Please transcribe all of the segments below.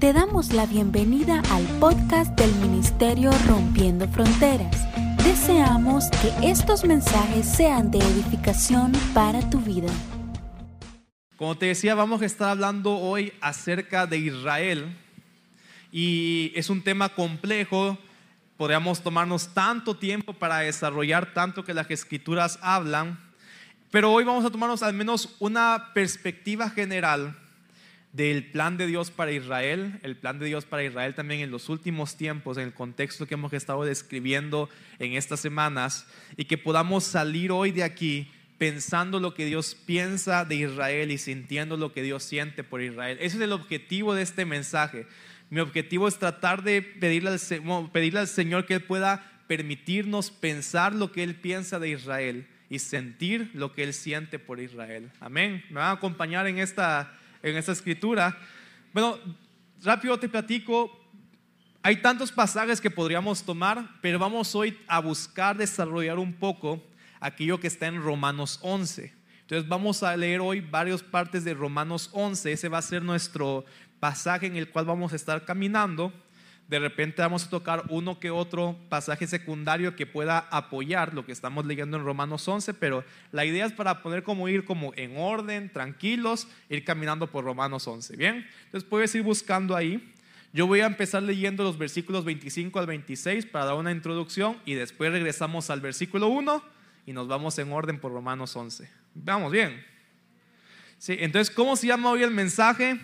Te damos la bienvenida al podcast del Ministerio Rompiendo Fronteras. Deseamos que estos mensajes sean de edificación para tu vida. Como te decía, vamos a estar hablando hoy acerca de Israel y es un tema complejo. Podríamos tomarnos tanto tiempo para desarrollar tanto que las escrituras hablan, pero hoy vamos a tomarnos al menos una perspectiva general del plan de Dios para Israel, el plan de Dios para Israel también en los últimos tiempos, en el contexto que hemos estado describiendo en estas semanas, y que podamos salir hoy de aquí pensando lo que Dios piensa de Israel y sintiendo lo que Dios siente por Israel. Ese es el objetivo de este mensaje. Mi objetivo es tratar de pedirle al Señor que Él pueda permitirnos pensar lo que Él piensa de Israel y sentir lo que Él siente por Israel. Amén. ¿Me van a acompañar en esta escritura? Bueno, rápido te platico. Hay tantos pasajes que podríamos tomar, pero vamos hoy a buscar desarrollar un poco aquello que está en Romanos 11. Entonces vamos a leer hoy varias partes de Romanos 11. Ese va a ser nuestro pasaje en el cual vamos a estar caminando. De repente vamos a tocar uno que otro pasaje secundario que pueda apoyar lo que estamos leyendo en Romanos 11, pero la idea es para poder ir como en orden, tranquilos, ir caminando por Romanos 11. Bien, entonces puedes ir buscando ahí. Yo voy a empezar leyendo los versículos 25 al 26 para dar una introducción y después regresamos al versículo 1 y nos vamos en orden por Romanos 11. Vamos bien. Sí, entonces, ¿cómo se llama hoy el mensaje?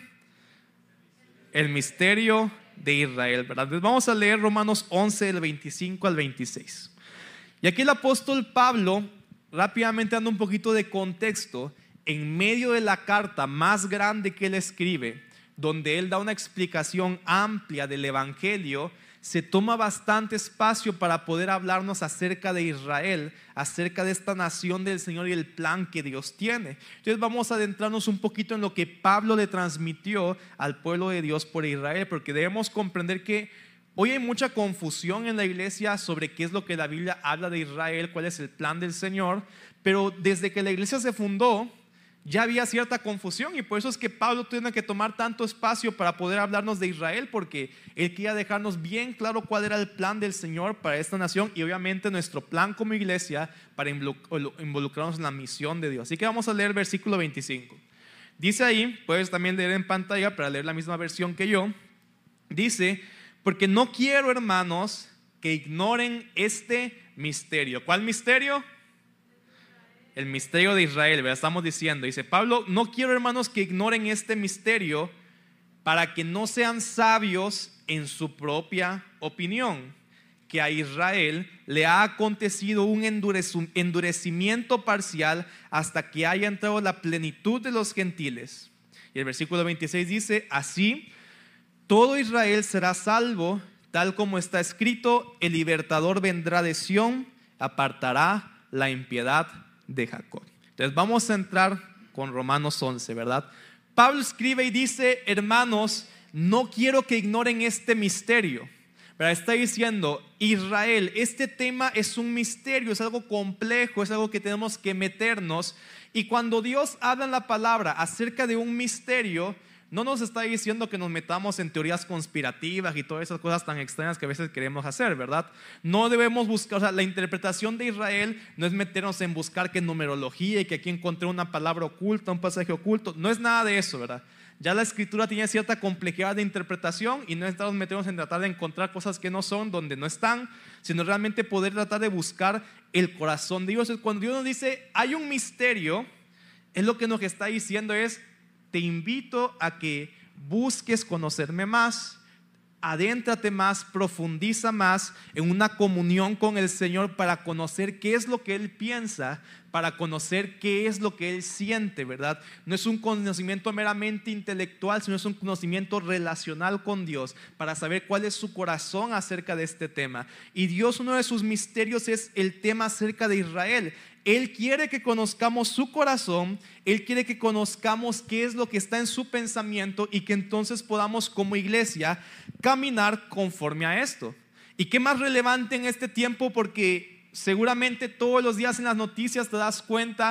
El misterio de Israel, ¿verdad? Entonces vamos a leer Romanos 11, del 25 al 26. Y aquí el apóstol Pablo, rápidamente dando un poquito de contexto, en medio de la carta más grande que él escribe, donde él da una explicación amplia del evangelio, se toma bastante espacio para poder hablarnos acerca de Israel, acerca de esta nación del Señor y el plan que Dios tiene. Entonces vamos a adentrarnos un poquito en lo que Pablo le transmitió al pueblo de Dios por Israel, porque debemos comprender que hoy hay mucha confusión en la iglesia sobre qué es lo que la Biblia habla de Israel, cuál es el plan del Señor, pero desde que la iglesia se fundó ya había cierta confusión, y por eso es que Pablo tiene que tomar tanto espacio para poder hablarnos de Israel, porque él quería dejarnos bien claro cuál era el plan del Señor para esta nación y obviamente nuestro plan como iglesia para involucrarnos en la misión de Dios. Así que vamos a leer el versículo 25. Dice ahí, puedes también leer en pantalla para leer la misma versión que yo. Dice: porque no quiero, hermanos, que ignoren este misterio. ¿Cuál misterio? El misterio de Israel, ¿verdad? Estamos diciendo, dice Pablo: no quiero, hermanos, que ignoren este misterio, para que no sean sabios en su propia opinión, que a Israel le ha acontecido un endurecimiento parcial hasta que haya entrado la plenitud de los gentiles. Y el versículo 26 dice: así todo Israel será salvo, tal como está escrito: el libertador vendrá de Sión, apartará la impiedad de Jacob. Entonces vamos a entrar con Romanos 11, ¿verdad? Pablo escribe y dice: hermanos, no quiero que ignoren este misterio, ¿verdad? Está diciendo: Israel, este tema es un misterio, es algo complejo, es algo que tenemos que meternos. Y cuando Dios habla en la palabra acerca de un misterio, no nos está diciendo que nos metamos en teorías conspirativas y todas esas cosas tan extrañas que a veces queremos hacer, ¿verdad? No debemos buscar, o sea, la interpretación de Israel no es meternos en buscar que numerología y que aquí encontré una palabra oculta, un pasaje oculto. No es nada de eso, ¿verdad? Ya la escritura tiene cierta complejidad de interpretación y no estamos metiéndonos en tratar de encontrar cosas que no son donde no están, sino realmente poder tratar de buscar el corazón de Dios. Cuando Dios nos dice hay un misterio, es lo que nos está diciendo es: te invito a que busques conocerme más, adéntrate más, profundiza más en una comunión con el Señor para conocer qué es lo que Él piensa, para conocer qué es lo que Él siente, ¿verdad? No es un conocimiento meramente intelectual, sino es un conocimiento relacional con Dios, para saber cuál es su corazón acerca de este tema. Y Dios, uno de sus misterios es el tema acerca de Israel. Él quiere que conozcamos su corazón, Él quiere que conozcamos qué es lo que está en su pensamiento y que entonces podamos como iglesia caminar conforme a esto. ¿Y qué más relevante en este tiempo? Porque seguramente todos los días en las noticias te das cuenta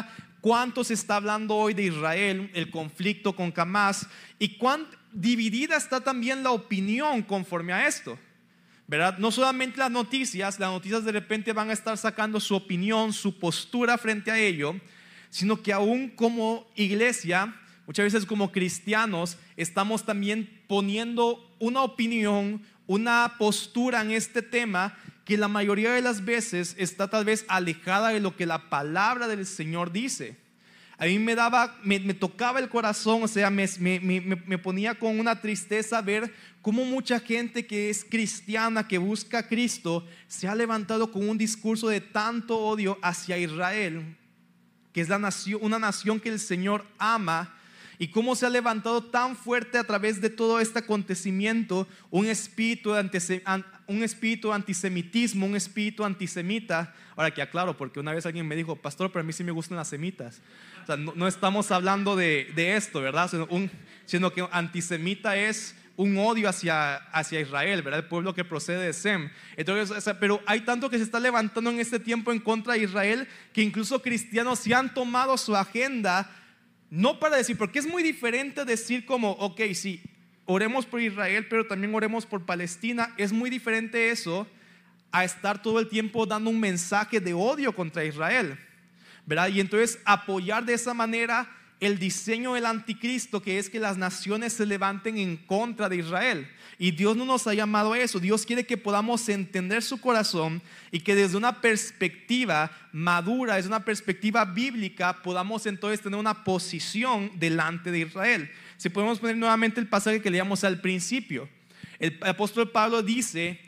cuánto se está hablando hoy de Israel, el conflicto con Hamás, y cuán dividida está también la opinión conforme a esto, ¿verdad? No solamente las noticias de repente van a estar sacando su opinión, su postura frente a ello, sino que aún como iglesia, muchas veces como cristianos, estamos también poniendo una opinión, una postura en este tema que la mayoría de las veces está tal vez alejada de lo que la palabra del Señor dice. A mí me tocaba el corazón, o sea, me ponía con una tristeza ver cómo mucha gente que es cristiana, que busca a Cristo, se ha levantado con un discurso de tanto odio hacia Israel, que es una nación que el Señor ama, y cómo se ha levantado tan fuerte a través de todo este acontecimiento un espíritu de antisemitismo, un espíritu antisemita. Ahora que aclaro, porque una vez alguien me dijo: pastor, pero a mí sí me gustan las semitas. O sea, no estamos hablando de esto, ¿verdad? Sino que antisemita es un odio hacia Israel, ¿verdad? El pueblo que procede de Sem. Entonces, pero hay tanto que se está levantando en este tiempo en contra de Israel, que incluso cristianos se han tomado su agenda. No para decir, porque es muy diferente decir como, ok, sí, oremos por Israel, pero también oremos por Palestina. Es muy diferente eso a estar todo el tiempo dando un mensaje de odio contra Israel, ¿verdad? Y entonces apoyar de esa manera el diseño del anticristo, que es que las naciones se levanten en contra de Israel. Y Dios no nos ha llamado a eso. Dios quiere que podamos entender su corazón y que desde una perspectiva madura, desde una perspectiva bíblica, podamos entonces tener una posición delante de Israel. Si podemos poner nuevamente el pasaje que leíamos al principio, el apóstol Pablo dice: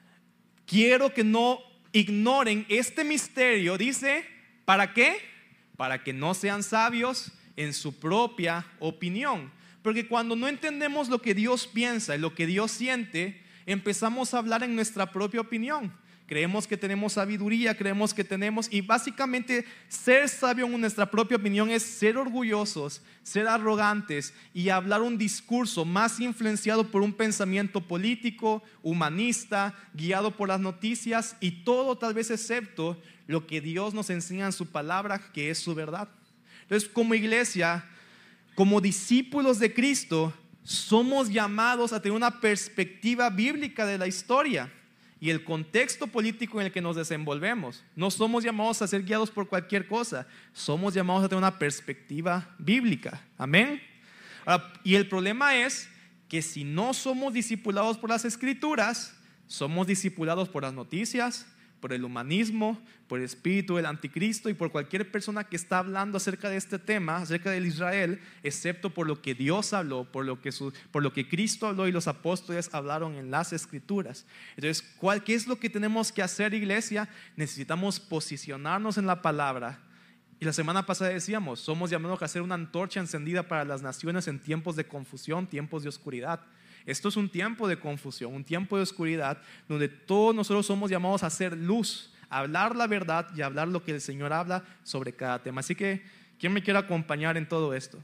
quiero que no ignoren este misterio. Dice, ¿para qué? Para que no sean sabios en su propia opinión. Porque cuando no entendemos lo que Dios piensa y lo que Dios siente, empezamos a hablar en nuestra propia opinión. Creemos que tenemos sabiduría, creemos que tenemos, y básicamente ser sabio en nuestra propia opinión es ser orgullosos, ser arrogantes y hablar un discurso más influenciado por un pensamiento político, humanista, guiado por las noticias, y todo tal vez excepto lo que Dios nos enseña en su palabra, que es su verdad. Entonces, como iglesia, como discípulos de Cristo, somos llamados a tener una perspectiva bíblica de la historia y el contexto político en el que nos desenvolvemos. No somos llamados a ser guiados por cualquier cosa, somos llamados a tener una perspectiva bíblica. Amén. Ahora, y el problema es que si no somos discipulados por las Escrituras, somos discipulados por las noticias, por el humanismo, por el espíritu del anticristo y por cualquier persona que está hablando acerca de este tema, acerca del Israel, excepto por lo que Dios habló, por lo que Cristo habló y los apóstoles hablaron en las Escrituras. Entonces, ¿qué es lo que tenemos que hacer, iglesia? Necesitamos posicionarnos en la palabra. Y la semana pasada decíamos, somos llamados a ser una antorcha encendida para las naciones en tiempos de confusión, tiempos de oscuridad. Esto es un tiempo de confusión, un tiempo de oscuridad, donde todos nosotros somos llamados a hacer luz, a hablar la verdad y a hablar lo que el Señor habla sobre cada tema. Así que, ¿quién me quiere acompañar en todo esto?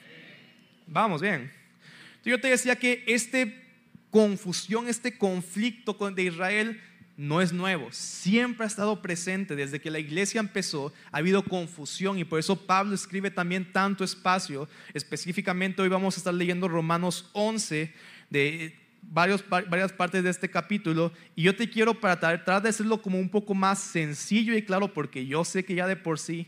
Vamos, bien. Yo te decía que esta confusión, este conflicto de Israel no es nuevo, siempre ha estado presente. Desde que la iglesia empezó ha habido confusión, y por eso Pablo escribe también tanto espacio. Específicamente hoy vamos a estar leyendo Romanos 11, de varias partes de este capítulo, y yo te quiero, para tratar de hacerlo como un poco más sencillo y claro, porque yo sé que ya de por sí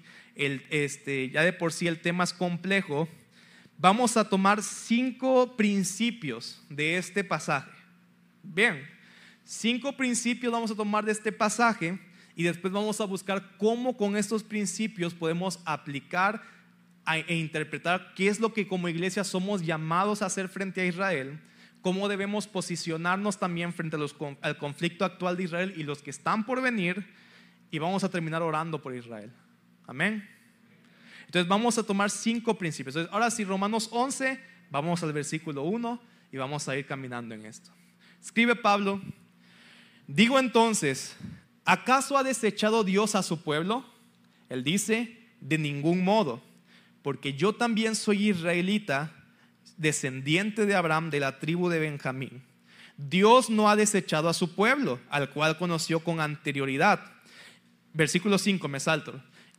el tema es complejo. Vamos a tomar 5 principios de este pasaje. Bien, 5 principios vamos a tomar de este pasaje, y después vamos a buscar cómo con estos principios podemos aplicar e interpretar qué es lo que como iglesia somos llamados a hacer frente a Israel, cómo debemos posicionarnos también frente al conflicto actual de Israel y los que están por venir, y vamos a terminar orando por Israel. Amén. Entonces vamos a tomar 5 principios. Entonces, ahora sí, Romanos 11, vamos al versículo 1 y vamos a ir caminando en esto. Escribe Pablo: digo entonces, ¿acaso ha desechado Dios a su pueblo? Él dice, de ningún modo, porque yo también soy israelita, descendiente de Abraham, de la tribu de Benjamín. Dios no ha desechado a su pueblo, al cual conoció con anterioridad. Versículo 5, me salto.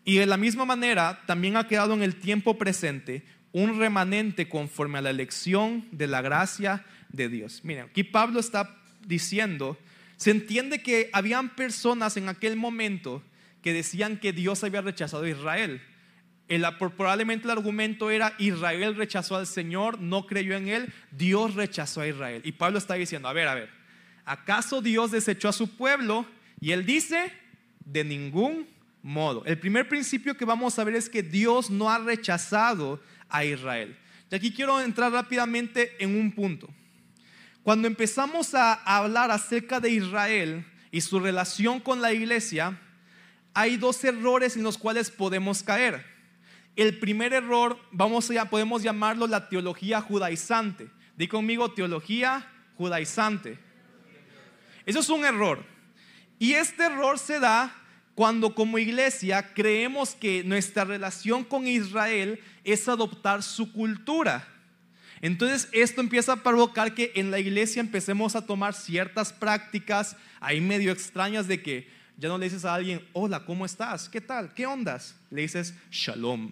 Y de la misma manera también ha quedado en el tiempo presente un remanente conforme a la elección de la gracia de Dios. Miren, aquí Pablo está diciendo, se entiende que habían personas en aquel momento que decían que Dios había rechazado a Israel. Probablemente el argumento era: Israel rechazó al Señor, no creyó en Él, Dios rechazó a Israel. Y Pablo está diciendo, a ver, ¿acaso Dios desechó a su pueblo? Y él dice, de ningún modo. El primer principio que vamos a ver es que Dios no ha rechazado a Israel. Y aquí quiero entrar rápidamente en un punto. Cuando empezamos a hablar acerca de Israel y su relación con la iglesia, hay dos errores en los cuales podemos caer. El primer error podemos llamarlo la teología judaizante. Di conmigo, teología judaizante. Eso es un error. Y este error se da cuando como iglesia creemos que nuestra relación con Israel es adoptar su cultura. Entonces esto empieza a provocar que en la iglesia empecemos a tomar ciertas prácticas ahí medio extrañas, de que ya no le dices a alguien, hola, ¿cómo estás? ¿Qué tal? ¿Qué ondas? Le dices, shalom.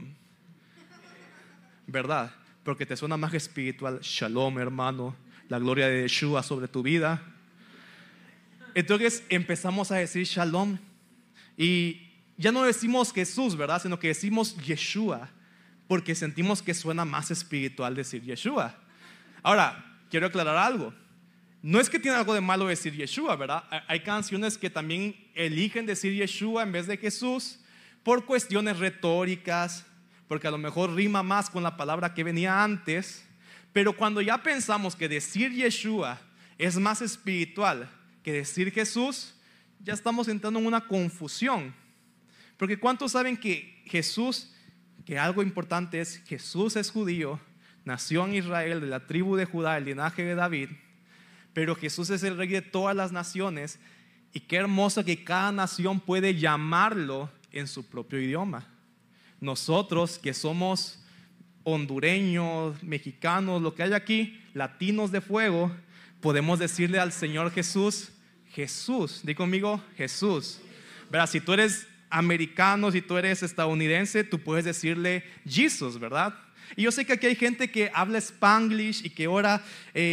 ¿Verdad? Porque te suena más espiritual. Shalom, hermano, la gloria de Yeshua sobre tu vida. Entonces empezamos a decir shalom y ya no decimos Jesús, ¿verdad? Sino que decimos Yeshua, porque sentimos que suena más espiritual decir Yeshua. Ahora, quiero aclarar algo. No es que tiene algo de malo decir Yeshua, ¿verdad? Hay canciones que también eligen decir Yeshua en vez de Jesús por cuestiones retóricas, porque a lo mejor rima más con la palabra que venía antes. Pero cuando ya pensamos que decir Yeshua es más espiritual que decir Jesús, ya estamos entrando en una confusión. Porque ¿cuántos saben que Jesús, que algo importante es, Jesús es judío, nació en Israel, de la tribu de Judá, el linaje de David, pero Jesús es el rey de todas las naciones? Y qué hermoso que cada nación puede llamarlo en su propio idioma. Nosotros que somos hondureños, mexicanos, lo que hay aquí, latinos de fuego, podemos decirle al Señor Jesús, Jesús. Di conmigo, Jesús. Verás, si tú eres americano, si tú eres estadounidense, tú puedes decirle Jesus, ¿verdad? Y yo sé que aquí hay gente que habla Spanglish y que ora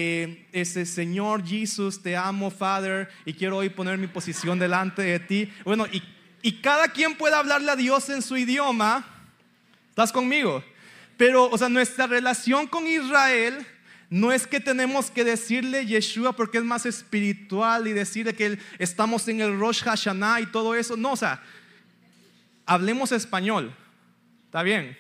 ese Señor Jesus, te amo, Father, y quiero hoy poner mi posición delante de ti. Bueno, y cada quien puede hablarle a Dios en su idioma. ¿Estás conmigo? Pero, o sea, nuestra relación con Israel no es que tenemos que decirle Yeshua porque es más espiritual y decirle que estamos en el Rosh Hashanah y todo eso. No, o sea, hablemos español. ¿Está bien?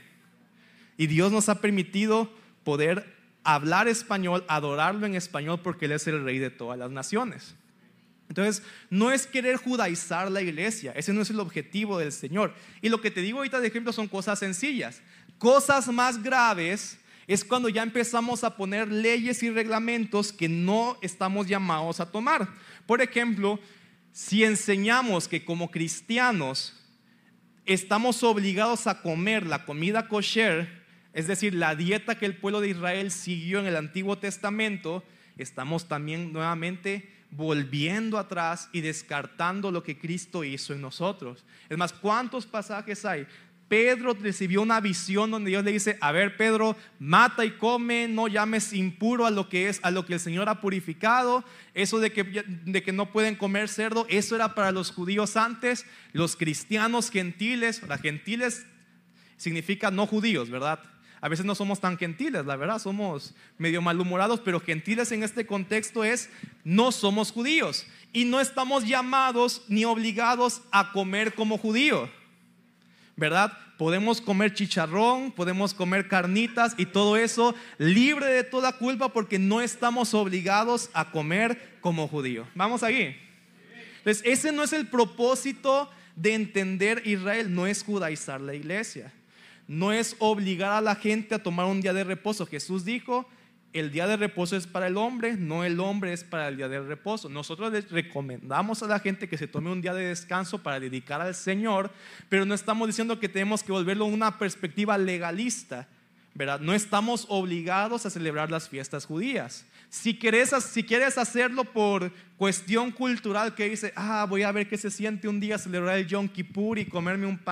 Y Dios nos ha permitido poder hablar español, adorarlo en español, porque Él es el rey de todas las naciones. Entonces, no es querer judaizar la iglesia. Ese no es el objetivo del Señor. Y lo que te digo ahorita de ejemplo son cosas sencillas. Cosas más graves es cuando ya empezamos a poner leyes y reglamentos que no estamos llamados a tomar. Por ejemplo, si enseñamos que como cristianos estamos obligados a comer la comida kosher, es decir, la dieta que el pueblo de Israel siguió en el Antiguo Testamento, estamos también nuevamente volviendo atrás y descartando lo que Cristo hizo en nosotros. Es más, ¿cuántos pasajes hay? Pedro recibió una visión donde Dios le dice, a ver, Pedro, mata y come, no llames impuro a lo que el Señor ha purificado. Eso de que no pueden comer cerdo, eso era para los judíos antes. Los cristianos gentiles, los gentiles significa no judíos, ¿verdad? A veces no somos tan gentiles, la verdad, somos medio malhumorados, pero gentiles en este contexto es, no somos judíos y no estamos llamados ni obligados a comer como judío, ¿verdad? Podemos comer chicharrón, podemos comer carnitas y todo eso libre de toda culpa, porque no estamos obligados a comer como judío. ¿Vamos aquí? Entonces, ese no es el propósito de entender Israel, no es judaizar la iglesia. No es obligar a la gente a tomar un día de reposo. Jesús dijo, el día de reposo es para el hombre, no el hombre es para el día de reposo. Nosotros les recomendamos a la gente que se tome un día de descanso para dedicar al Señor, pero no estamos diciendo que tenemos que volverlo una perspectiva legalista, ¿verdad? No estamos obligados a celebrar las fiestas judías. Si quieres hacerlo por cuestión cultural, que dice, voy a ver qué se siente un día celebrar el Yom Kippur y comerme un pan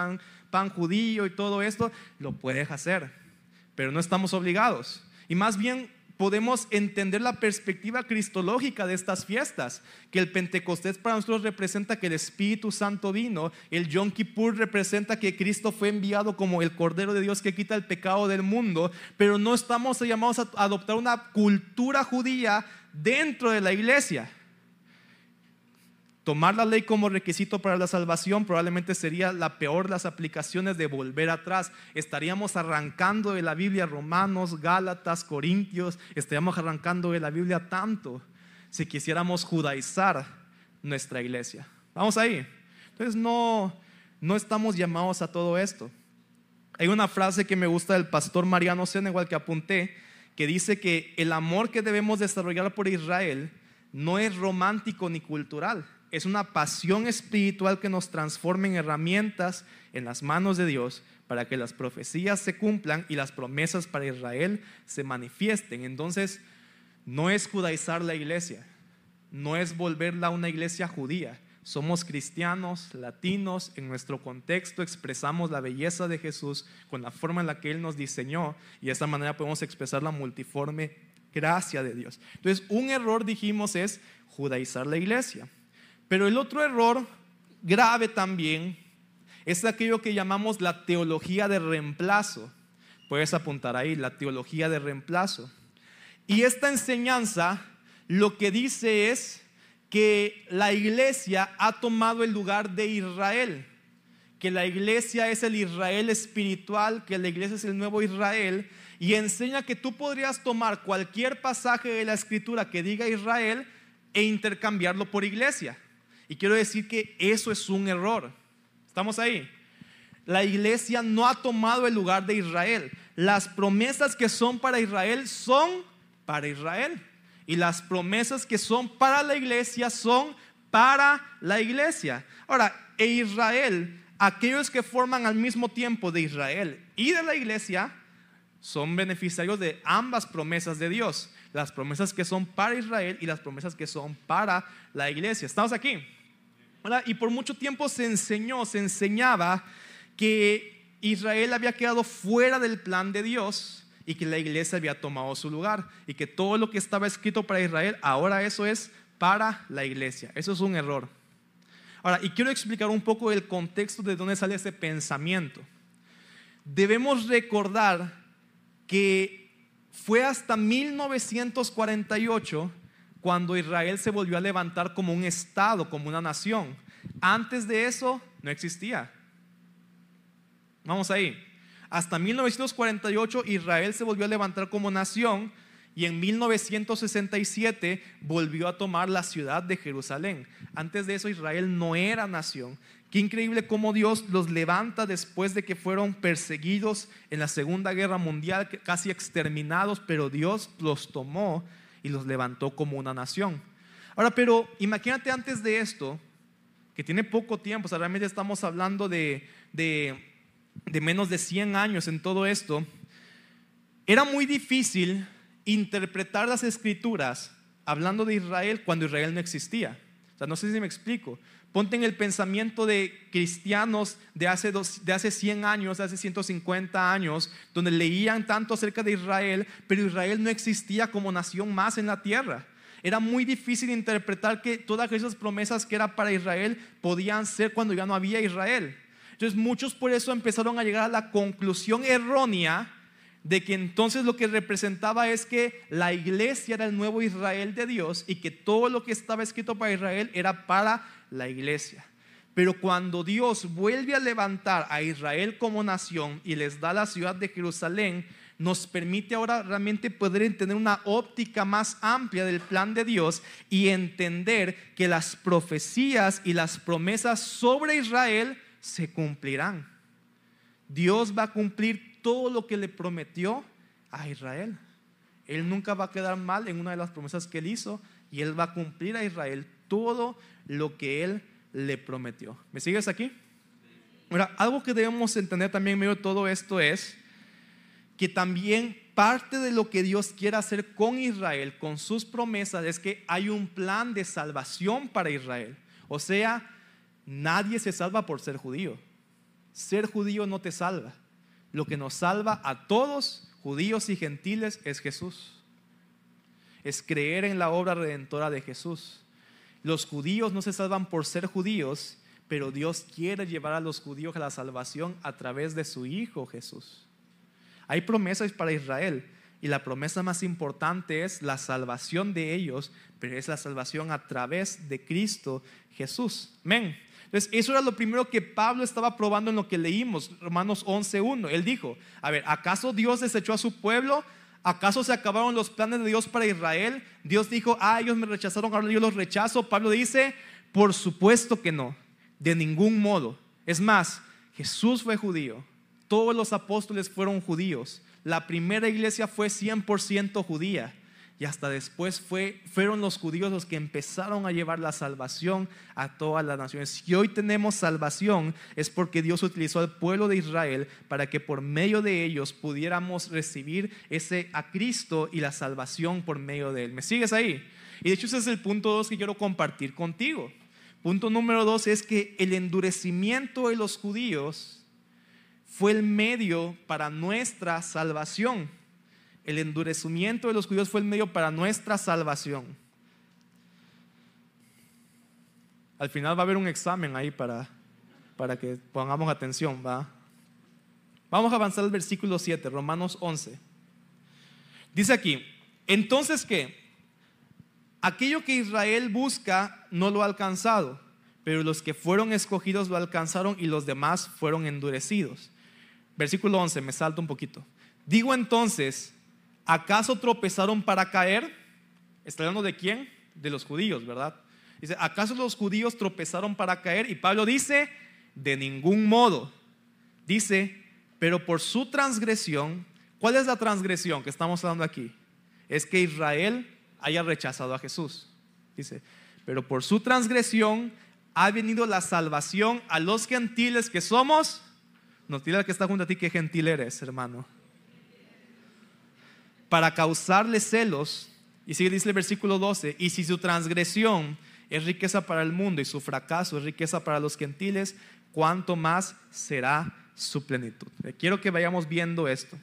pan judío y todo esto, lo puedes hacer, pero no estamos obligados. Y más bien podemos entender la perspectiva cristológica de estas fiestas, que el Pentecostés para nosotros representa que el Espíritu Santo vino, el Yom Kippur representa que Cristo fue enviado como el Cordero de Dios que quita el pecado del mundo, pero no estamos llamados a adoptar una cultura judía dentro de la iglesia. Tomar la ley como requisito para la salvación probablemente sería la peor de las aplicaciones de volver atrás. Estaríamos arrancando de la Biblia Romanos, Gálatas, Corintios, estaríamos arrancando de la Biblia tanto si quisiéramos judaizar nuestra iglesia. Vamos ahí. Entonces no estamos llamados a todo esto. Hay una frase que me gusta del pastor Mariano Senegal que apunté, que dice que el amor que debemos desarrollar por Israel no es romántico ni cultural. Es una pasión espiritual que nos transforma en herramientas en las manos de Dios para que las profecías se cumplan y las promesas para Israel se manifiesten. Entonces, no es judaizar la iglesia, no es volverla una iglesia judía. Somos cristianos, latinos, en nuestro contexto expresamos la belleza de Jesús con la forma en la que Él nos diseñó y de esta manera podemos expresar la multiforme gracia de Dios. Entonces, un error, dijimos, es judaizar la iglesia. Pero el otro error grave también es aquello que llamamos la teología de reemplazo. Puedes apuntar ahí, la teología de reemplazo. Y esta enseñanza lo que dice es que la iglesia ha tomado el lugar de Israel, que la iglesia es el Israel espiritual, que la iglesia es el nuevo Israel, y enseña que tú podrías tomar cualquier pasaje de la escritura que diga Israel e intercambiarlo por iglesia. Y quiero decir que eso es un error. ¿Estamos ahí? La iglesia no ha tomado el lugar de Israel. Las promesas que son para Israel son para Israel. Y las promesas que son para la iglesia son para la iglesia. Ahora, Israel, aquellos que forman al mismo tiempo de Israel y de la iglesia, son beneficiarios de ambas promesas de Dios. Las promesas que son para Israel y las promesas que son para la iglesia. ¿Estamos aquí? Y por mucho tiempo se enseñaba que Israel había quedado fuera del plan de Dios y que la iglesia había tomado su lugar y que todo lo que estaba escrito para Israel, ahora eso es para la iglesia. Eso es un error. Ahora, y quiero explicar un poco el contexto de dónde sale ese pensamiento. Debemos recordar que fue hasta 1948 cuando Israel se volvió a levantar como un estado, como una nación. Antes de eso no existía. Vamos ahí. Hasta 1948 Israel se volvió a levantar como nación y en 1967 volvió a tomar la ciudad de Jerusalén. Antes de eso Israel no era nación. Qué increíble cómo Dios los levanta después de que fueron perseguidos en la Segunda Guerra Mundial, casi exterminados, pero Dios los tomó y los levantó como una nación. Ahora, pero imagínate antes de esto, que tiene poco tiempo, o sea, realmente estamos hablando de menos de 100 años en todo esto. Era muy difícil interpretar las escrituras hablando de Israel cuando Israel no existía. O sea, no sé si me explico. Ponte en el pensamiento de cristianos de hace 100 años, de hace 150 años, donde leían tanto acerca de Israel, pero Israel no existía como nación más en la tierra. Era muy difícil interpretar que todas esas promesas que eran para Israel podían ser cuando ya no había Israel. Entonces muchos por eso empezaron a llegar a la conclusión errónea de que entonces lo que representaba es que la iglesia era el nuevo Israel de Dios y que todo lo que estaba escrito para Israel era para la iglesia. Pero cuando Dios vuelve a levantar a Israel como nación y les da la ciudad de Jerusalén, nos permite ahora realmente poder tener una óptica más amplia del plan de Dios y entender que las profecías y las promesas sobre Israel se cumplirán. Dios va a cumplir todo lo que le prometió a Israel. Él nunca va a quedar mal en una de las promesas que Él hizo y Él va a cumplir a Israel todo lo que Él le prometió. ¿Me sigues aquí? Ahora, algo que debemos entender también en medio de todo esto es que también parte de lo que Dios quiere hacer con Israel, con sus promesas, es que hay un plan de salvación para Israel. O sea, nadie se salva por ser judío. ser judío no te salva. Lo que nos salva a todos, judíos y gentiles, es Jesús. Es creer en la obra redentora de Jesús. Los judíos no se salvan por ser judíos, pero Dios quiere llevar a los judíos a la salvación a través de su Hijo Jesús. Hay promesas para Israel y la promesa más importante es la salvación de ellos, pero es la salvación a través de Cristo Jesús. Amén. Entonces eso era lo primero que Pablo estaba probando en lo que leímos, Romanos 11:1. Él dijo, a ver, ¿acaso Dios desechó a su pueblo? ¿Acaso se acabaron los planes de Dios para Israel? Dios dijo, ellos me rechazaron, ahora yo los rechazo. Pablo dice, por supuesto que no, de ningún modo. Es más, Jesús fue judío, todos los apóstoles fueron judíos, la primera iglesia fue 100% judía. Y hasta después fueron los judíos los que empezaron a llevar la salvación a todas las naciones. Si hoy tenemos salvación es porque Dios utilizó al pueblo de Israel para que por medio de ellos pudiéramos recibir a Cristo y la salvación por medio de Él. ¿Me sigues ahí? Y de hecho ese es el punto 2 que quiero compartir contigo. Punto número 2 es que el endurecimiento de los judíos fue el medio para nuestra salvación. El endurecimiento de los judíos fue el medio para nuestra salvación. Al final va a haber un examen ahí para que pongamos atención, ¿va? Vamos a avanzar al versículo 7, Romanos 11. Dice aquí, entonces ¿qué? Aquello que Israel busca no lo ha alcanzado, pero los que fueron escogidos lo alcanzaron y los demás fueron endurecidos. Versículo 11, me salto un poquito. Digo entonces, ¿acaso tropezaron para caer? ¿Está hablando de quién? De los judíos, ¿verdad? Dice, ¿acaso los judíos tropezaron para caer? Y Pablo dice, de ningún modo. Dice, pero por su transgresión. ¿Cuál es la transgresión que estamos hablando aquí? Es que Israel haya rechazado a Jesús. Dice, pero por su transgresión ha venido la salvación a los gentiles que somos. No, dile al que está junto a ti qué gentil eres, hermano. Para causarle celos. Y sigue, dice el versículo 12, y si su transgresión es riqueza para el mundo y su fracaso es riqueza para los gentiles, ¿cuánto más será su plenitud? Quiero que vayamos viendo esto.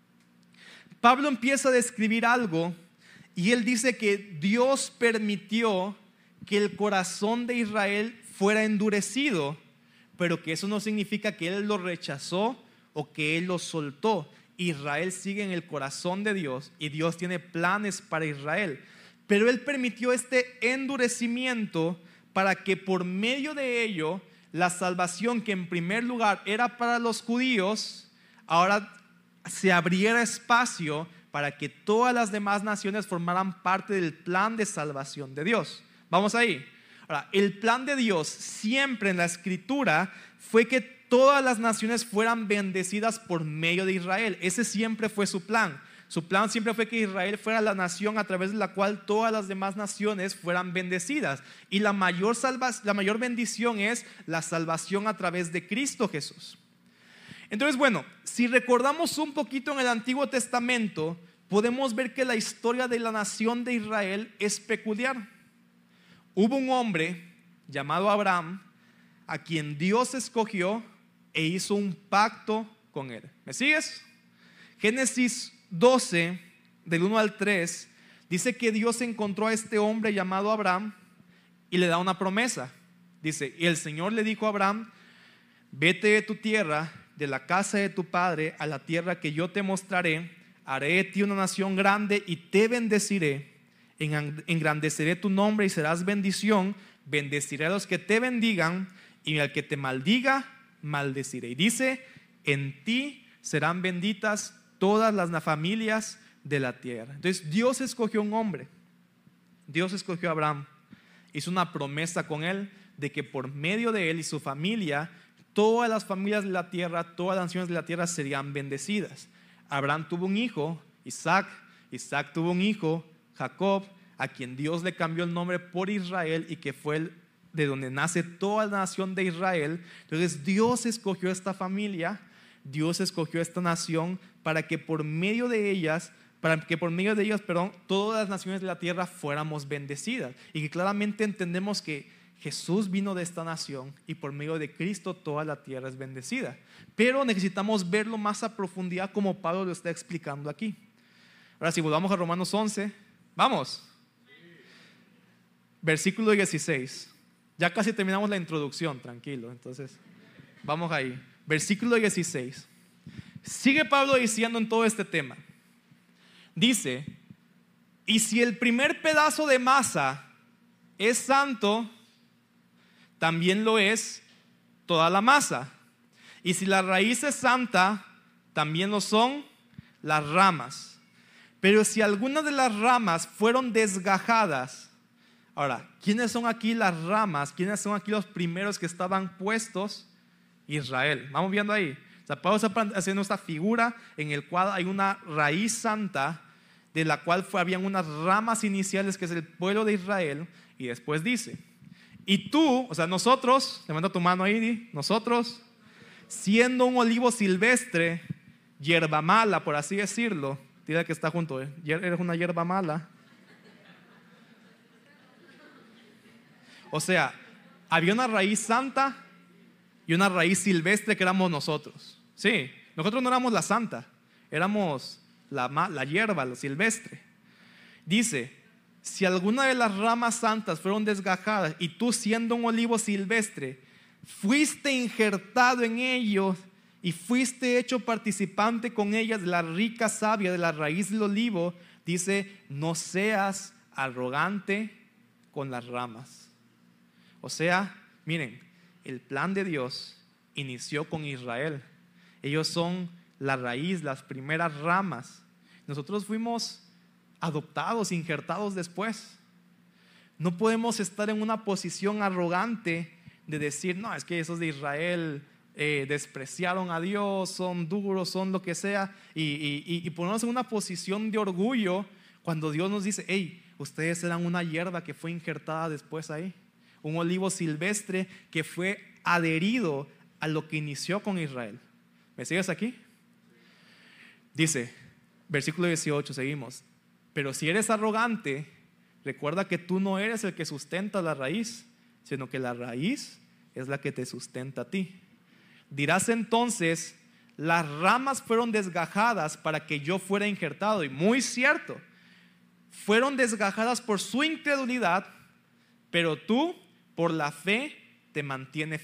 Pablo empieza a describir algo y él dice que Dios permitió que el corazón de Israel fuera endurecido, pero que eso no significa que él lo rechazó o que él lo soltó. Israel sigue en el corazón de Dios y Dios tiene planes para Israel, pero Él permitió este endurecimiento para que por medio de ello la salvación que en primer lugar era para los judíos, ahora se abriera espacio para que todas las demás naciones formaran parte del plan de salvación de Dios. Vamos ahí. Ahora, el plan de Dios siempre en la Escritura fue que todas las naciones fueran bendecidas por medio de Israel. Ese siempre fue su plan. Su plan siempre fue que Israel fuera la nación a través de la cual todas las demás naciones fueran bendecidas. Y la mayor bendición es la salvación a través de Cristo Jesús. Entonces, bueno, si recordamos un poquito en el Antiguo Testamento, podemos ver que la historia de la nación de Israel es peculiar. Hubo un hombre llamado Abraham, a quien Dios escogió e hizo un pacto con él. ¿Me sigues? Génesis 12, del 1 al 3, dice que Dios encontró a este hombre llamado Abraham y le da una promesa. Dice, y el Señor le dijo a Abraham, vete de tu tierra, de la casa de tu padre, a la tierra que yo te mostraré. Haré de ti una nación grande y te bendeciré. Engrandeceré tu nombre y serás bendición. Bendeciré a los que te bendigan y al que te maldiga, maldeciré. Y dice, en ti serán benditas todas las familias de la tierra. Entonces Dios escogió un hombre. Dios escogió a Abraham. Hizo una promesa con él de que por medio de él y su familia, todas las familias de la tierra, todas las naciones de la tierra serían bendecidas. Abraham tuvo un hijo, Isaac. Isaac tuvo un hijo, Jacob, a quien Dios le cambió el nombre por Israel y que fue de donde nace toda la nación de Israel. Entonces Dios escogió esta familia, Dios escogió esta nación para que por medio de ellas, todas las naciones de la tierra fuéramos bendecidas. Y que claramente entendemos que Jesús vino de esta nación y por medio de Cristo toda la tierra es bendecida. Pero necesitamos verlo más a profundidad como Pablo lo está explicando aquí. Ahora si volvamos a Romanos 11, vamos. Versículo 16. Ya casi terminamos la introducción, tranquilo. Entonces, vamos ahí. Versículo 16. Sigue Pablo diciendo en todo este tema. Dice, y si el primer pedazo de masa es santo, también lo es toda la masa. Y si la raíz es santa, también lo son las ramas. Pero si algunas de las ramas fueron desgajadas. Ahora, ¿quiénes son aquí las ramas? ¿Quiénes son aquí los primeros que estaban puestos? Israel. Vamos viendo ahí. O sea, Pablo está haciendo esta figura en el cual hay una raíz santa, de la cual habían unas ramas iniciales que es el pueblo de Israel. Y después dice, y tú, o sea, nosotros, levanta tu mano ahí, di, nosotros, siendo un olivo silvestre, hierba mala, por así decirlo. Tira que está junto, eres una hierba mala. O sea, había una raíz santa y una raíz silvestre que éramos nosotros. Sí, nosotros no éramos la santa, éramos la hierba, la silvestre. Dice, si alguna de las ramas santas fueron desgajadas y tú siendo un olivo silvestre fuiste injertado en ellos y fuiste hecho participante con ellas de la rica savia de la raíz del olivo, dice, no seas arrogante con las ramas. O sea, miren, el plan de Dios inició con Israel. Ellos son la raíz, las primeras ramas. Nosotros fuimos adoptados, injertados después. No podemos estar en una posición arrogante de decir, no, es que esos de Israel despreciaron a Dios, son duros, son lo que sea, y ponernos en una posición de orgullo cuando Dios nos dice, hey, ustedes eran una hierba que fue injertada después ahí, un olivo silvestre que fue adherido a lo que inició con Israel. ¿Me sigues aquí? Dice, versículo 18, seguimos. Pero si eres arrogante, recuerda que tú no eres el que sustenta la raíz, sino que la raíz es la que te sustenta a ti. Dirás entonces, las ramas fueron desgajadas para que yo fuera injertado. Y muy cierto, fueron desgajadas por su incredulidad, pero tú por la fe te mantienes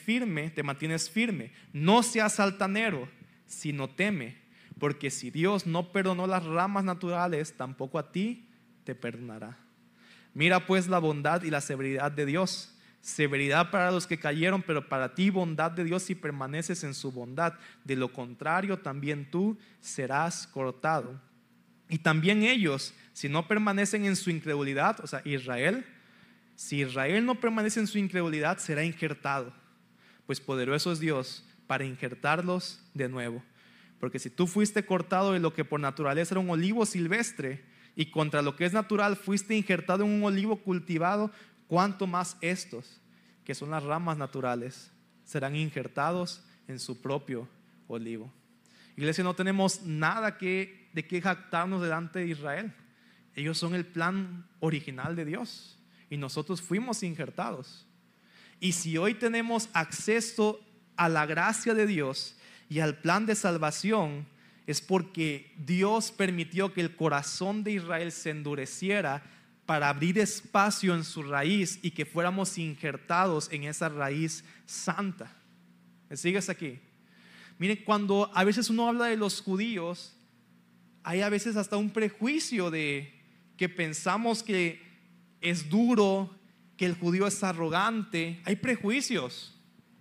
firme. No seas altanero, sino teme, porque si Dios no perdonó las ramas naturales, tampoco a ti te perdonará. Mira pues la bondad y la severidad de Dios. Severidad para los que cayeron, pero para ti bondad de Dios si permaneces en su bondad. De lo contrario, también tú serás cortado. Y también ellos, si no permanecen en su incredulidad, o sea, Israel, si Israel no permanece en su incredulidad, será injertado. Pues poderoso es Dios para injertarlos de nuevo. Porque si tú fuiste cortado de lo que por naturaleza era un olivo silvestre, y contra lo que es natural fuiste injertado en un olivo cultivado, cuánto más estos, que son las ramas naturales, serán injertados en su propio olivo. Iglesia, no tenemos nada de qué jactarnos delante de Israel. Ellos son el plan original de Dios y nosotros fuimos injertados. Y si hoy tenemos acceso a la gracia de Dios y al plan de salvación, es porque Dios permitió que el corazón de Israel se endureciera para abrir espacio en su raíz y que fuéramos injertados en esa raíz santa. ¿Me sigues aquí? Miren, cuando a veces uno habla de los judíos, hay a veces hasta un prejuicio de que pensamos que es duro, que el judío es arrogante. Hay prejuicios.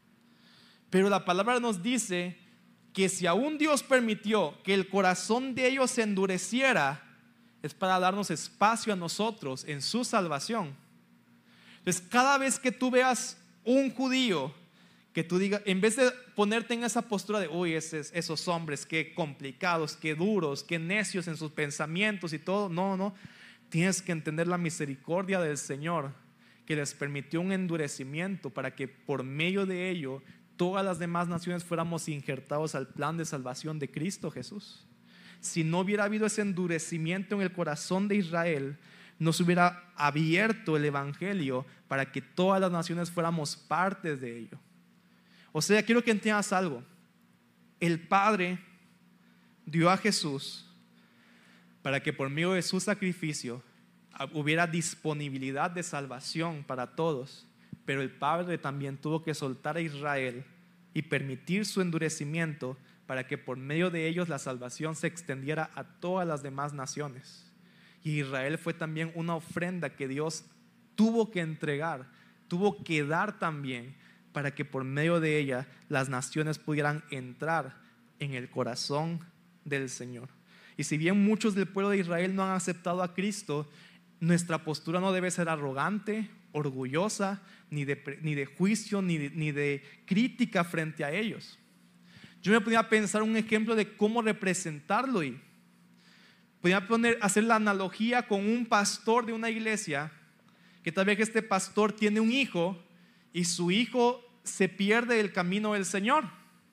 Pero la palabra nos dice que si aún Dios permitió que el corazón de ellos se endureciera, es para darnos espacio a nosotros en su salvación. Entonces, cada vez que tú veas un judío, que tú digas, en vez de ponerte en esa postura de, uy, esos hombres, qué complicados, qué duros, qué necios en sus pensamientos y todo, no, tienes que entender la misericordia del Señor, que les permitió un endurecimiento para que por medio de ello todas las demás naciones fuéramos injertados al plan de salvación de Cristo Jesús. Si no hubiera habido ese endurecimiento en el corazón de Israel, no se hubiera abierto el evangelio para que todas las naciones fuéramos partes de ello. O sea, quiero que entiendas algo. El Padre dio a Jesús para que por medio de su sacrificio hubiera disponibilidad de salvación para todos, pero el Padre también tuvo que soltar a Israel y permitir su endurecimiento para que por medio de ellos la salvación se extendiera a todas las demás naciones. Y Israel fue también una ofrenda que Dios tuvo que entregar, tuvo que dar también, para que por medio de ella las naciones pudieran entrar en el corazón del Señor. Y si bien muchos del pueblo de Israel no han aceptado a Cristo, nuestra postura no debe ser arrogante, orgullosa, ni de juicio, ni de crítica frente a ellos. Yo me podía pensar un ejemplo de cómo representarlo, y podía hacer la analogía con un pastor de una iglesia, que tal vez este pastor tiene un hijo y su hijo se pierde del camino del Señor.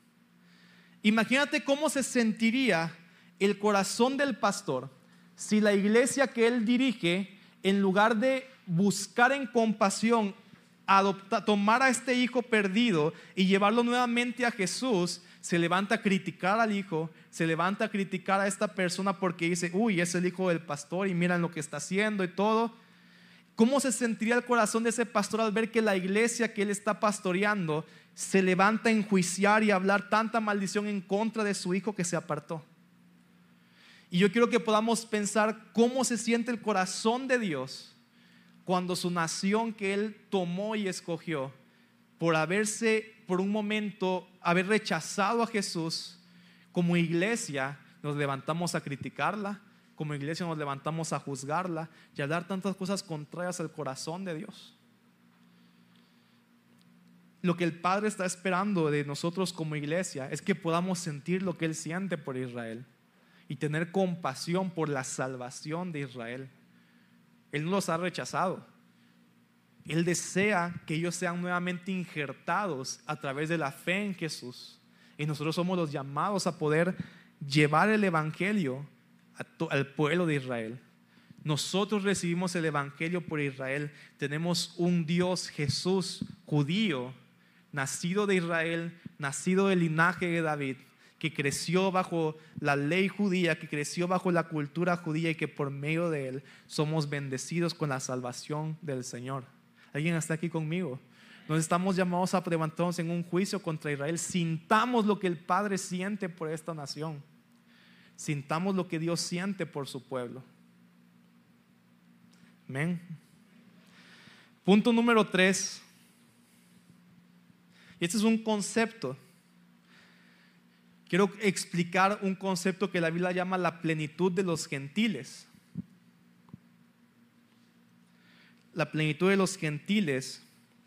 Imagínate cómo se sentiría el corazón del pastor si la iglesia que él dirige, en lugar de buscar en compasión tomar a este hijo perdido y llevarlo nuevamente a Jesús, se levanta a criticar al hijo, se levanta a criticar a esta persona porque dice: uy, es el hijo del pastor y miran lo que está haciendo y todo. ¿Cómo se sentiría el corazón de ese pastor al ver que la iglesia que él está pastoreando se levanta a enjuiciar y a hablar tanta maldición en contra de su hijo que se apartó? Y yo quiero que podamos pensar cómo se siente el corazón de Dios cuando su nación que él tomó y escogió, por un momento haber rechazado a Jesús, como iglesia nos levantamos a criticarla, como iglesia nos levantamos a juzgarla y a dar tantas cosas contrarias al corazón de Dios. Lo que el Padre está esperando de nosotros como iglesia es que podamos sentir lo que Él siente por Israel y tener compasión por la salvación de Israel. Él no los ha rechazado. Él desea que ellos sean nuevamente injertados a través de la fe en Jesús. Y nosotros somos los llamados a poder llevar el evangelio al pueblo de Israel. Nosotros recibimos el evangelio por Israel. Tenemos un Dios, Jesús, judío, nacido de Israel, nacido del linaje de David, que creció bajo la ley judía, que creció bajo la cultura judía, y que por medio de él somos bendecidos con la salvación del Señor. ¿Alguien está aquí conmigo? Nos estamos llamados a levantarnos en un juicio contra Israel. Sintamos lo que el Padre siente por esta nación. Sintamos lo que Dios siente por su pueblo. Amén. Punto número 3. Y este es un concepto. Quiero explicar un concepto que la Biblia llama la plenitud de los gentiles. La plenitud de los gentiles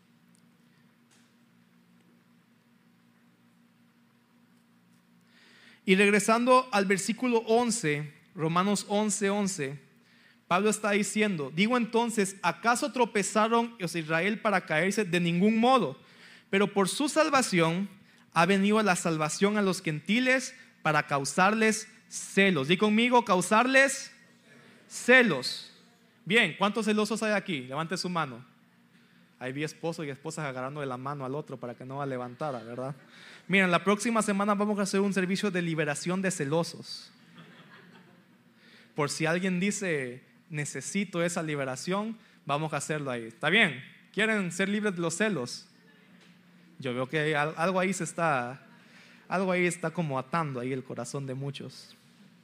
y regresando al versículo 11, Romanos 11:11, Pablo está diciendo: digo entonces, ¿acaso tropezaron los Israel para caerse? De ningún modo, pero por su salvación ha venido la salvación a los gentiles para causarles celos. Di conmigo: causarles celos. Bien, ¿cuántos celosos hay aquí? Levante su mano. Ahí vi esposos y esposas agarrando de la mano al otro para que no la levantara, ¿verdad? Miren, la próxima semana vamos a hacer un servicio de liberación de celosos. Por si alguien dice: necesito esa liberación, vamos a hacerlo ahí. ¿Está bien? ¿Quieren ser libres de los celos? Yo veo que algo ahí está como atando ahí el corazón de muchos.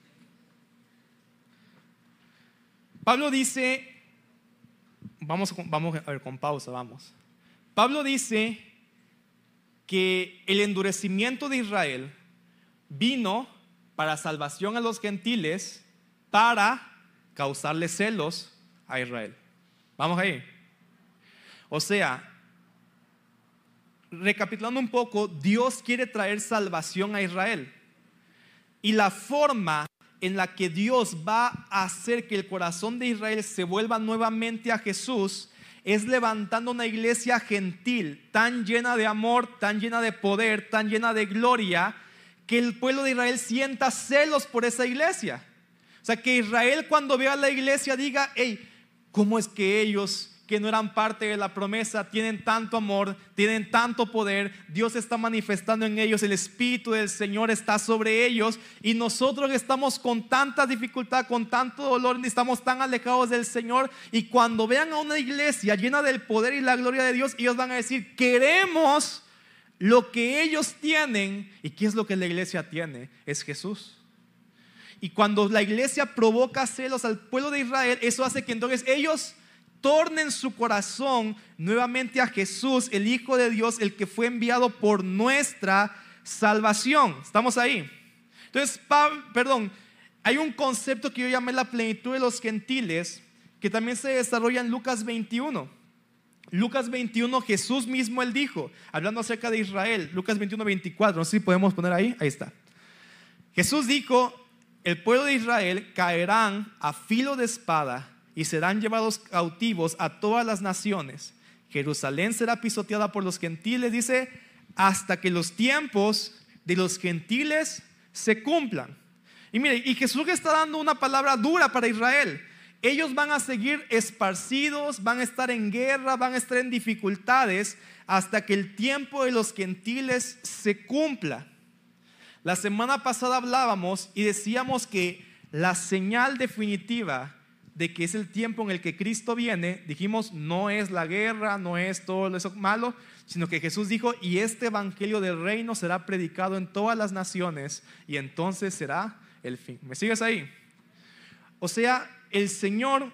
Pablo dice, vamos a ver con pausa, vamos. Pablo dice que el endurecimiento de Israel vino para salvación a los gentiles, para causarle celos a Israel. Vamos ahí. O sea, recapitulando un poco, Dios quiere traer salvación a Israel. Y la forma en la que Dios va a hacer que el corazón de Israel se vuelva nuevamente a Jesús es levantando una iglesia gentil tan llena de amor, tan llena de poder, tan llena de gloria, que el pueblo de Israel sienta celos por esa iglesia. O sea, que Israel, cuando vea a la iglesia, diga: hey, ¿Cómo es que ellos, que no eran parte de la promesa, tienen tanto amor, tienen tanto poder? Dios está manifestando en ellos, el Espíritu del Señor está sobre ellos, y nosotros estamos con tanta dificultad, con tanto dolor, estamos tan alejados del Señor, y cuando vean a una iglesia llena del poder y la gloria de Dios, ellos van a decir: queremos lo que ellos tienen. ¿Y qué es lo que la iglesia tiene? Es Jesús. Y cuando la iglesia provoca celos al pueblo de Israel, eso hace que entonces ellos tornen su corazón nuevamente a Jesús, el Hijo de Dios, el que fue enviado por nuestra salvación. ¿Estamos ahí? Entonces, hay un concepto que yo llamé la plenitud de los gentiles, que también se desarrolla en Lucas 21. Lucas 21, Jesús mismo él dijo, hablando acerca de Israel, Lucas 21, 24, no sé si podemos poner ahí está. Jesús dijo: el pueblo de Israel caerán a filo de espada y serán llevados cautivos a todas las naciones. Jerusalén será pisoteada por los gentiles, dice, hasta que los tiempos de los gentiles se cumplan. Y mire, y Jesús está dando una palabra dura para Israel. Ellos van a seguir esparcidos, van a estar en guerra, van a estar en dificultades hasta que el tiempo de los gentiles se cumpla. La semana pasada hablábamos y decíamos que la señal definitiva de que es el tiempo en el que Cristo viene, dijimos, no es la guerra, no es todo eso malo, sino que Jesús dijo: y este evangelio del reino será predicado en todas las naciones, y entonces será el fin. ¿Me sigues ahí? O sea, el Señor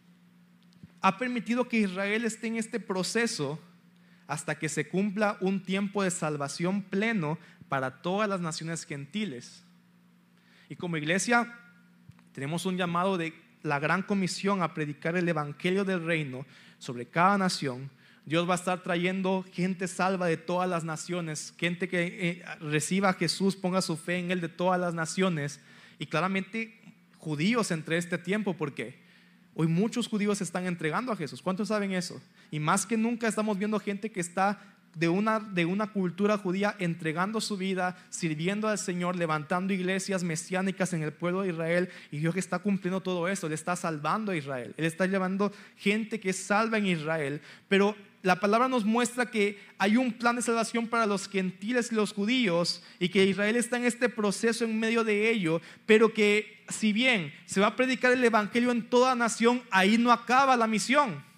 ha permitido que Israel esté en este proceso hasta que se cumpla un tiempo de salvación pleno para todas las naciones gentiles. Y como iglesia tenemos un llamado de la gran comisión a predicar el evangelio del reino sobre cada nación. Dios va a estar trayendo gente salva de todas las naciones, gente que reciba a Jesús, ponga su fe en Él, de todas las naciones, y claramente judíos entre este tiempo, porque hoy muchos judíos se están entregando a Jesús. ¿Cuántos saben eso? Y más que nunca estamos viendo gente que está de una cultura judía entregando su vida, sirviendo al Señor, levantando iglesias mesiánicas en el pueblo de Israel. Y Dios está cumpliendo todo eso. Él está salvando a Israel, Él está llevando gente que es salva en Israel. Pero la palabra nos muestra que hay un plan de salvación para los gentiles y los judíos, y que Israel está en este proceso en medio de ello, pero que si bien se va a predicar el evangelio en toda nación, ahí no acaba la misión.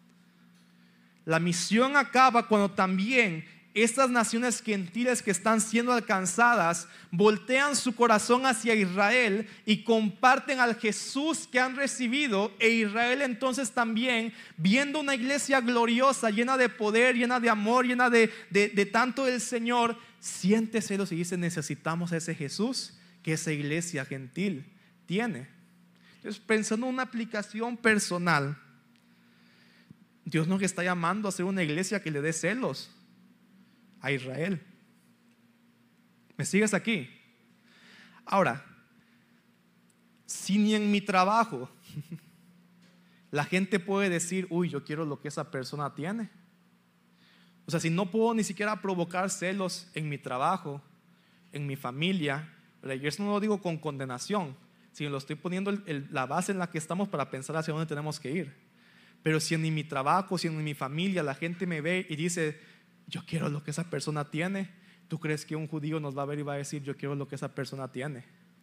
La misión acaba cuando también estas naciones gentiles que están siendo alcanzadas voltean su corazón hacia Israel y comparten al Jesús que han recibido. E Israel entonces también, viendo una iglesia gloriosa, llena de poder, llena de amor, llena de tanto del Señor, siente celos y dice: necesitamos a ese Jesús que esa iglesia gentil tiene. Entonces, pensando en una aplicación personal, Dios nos está llamando a ser una iglesia que le dé celos a Israel. ¿Me sigues aquí? Ahora, si ni en mi trabajo la gente puede decir: uy, yo quiero lo que esa persona tiene. O sea, si no puedo ni siquiera provocar celos en mi trabajo, en mi familia, y eso no lo digo con condenación, sino lo estoy poniendo la base en la que estamos para pensar hacia dónde tenemos que ir. Pero si en mi trabajo, si en mi familia la gente me ve y dice: yo quiero lo que esa persona tiene, ¿tú crees que un judío nos va a ver y va a decir: yo quiero lo que esa persona tiene?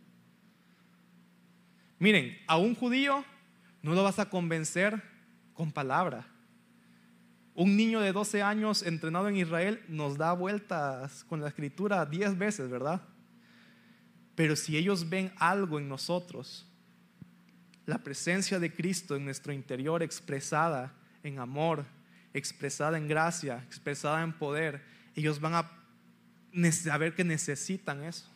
Miren, a un judío no lo vas a convencer con palabra. Un niño de 12 años entrenado en Israel nos da vueltas con la escritura 10 veces, ¿verdad? Pero si ellos ven algo en nosotros, la presencia de Cristo en nuestro interior, expresada en amor, expresada en gracia, expresada en poder, ellos van a ver que necesitan eso.